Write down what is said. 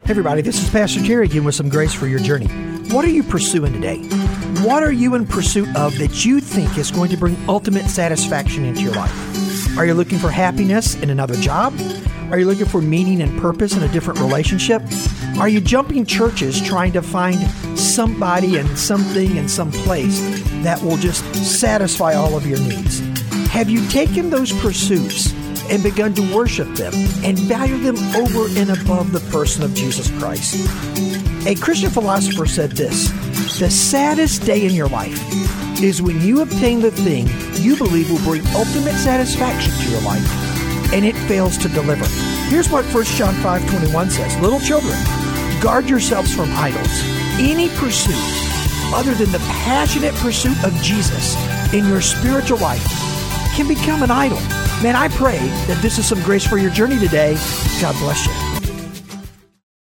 Hey everybody, this is Pastor Terry again with some grace for your journey. What are you pursuing today? What are you in pursuit of that you think is going to bring ultimate satisfaction into your life? Are you looking for happiness in another job? Are you looking for meaning and purpose in a different relationship? Are you jumping churches trying to find somebody and something and some place that will just satisfy all of your needs? Have you taken those pursuits and begun to worship them and value them over and above the person of Jesus Christ? A Christian philosopher said this: the saddest day in your life is when you obtain the thing you believe will bring ultimate satisfaction to your life, and it fails to deliver. Here's what 1 John 5:21 says: little children, guard yourselves from idols. Any pursuit other than the passionate pursuit of Jesus in your spiritual life can become an idol. Man, I pray that this is some grace for your journey today. God bless you.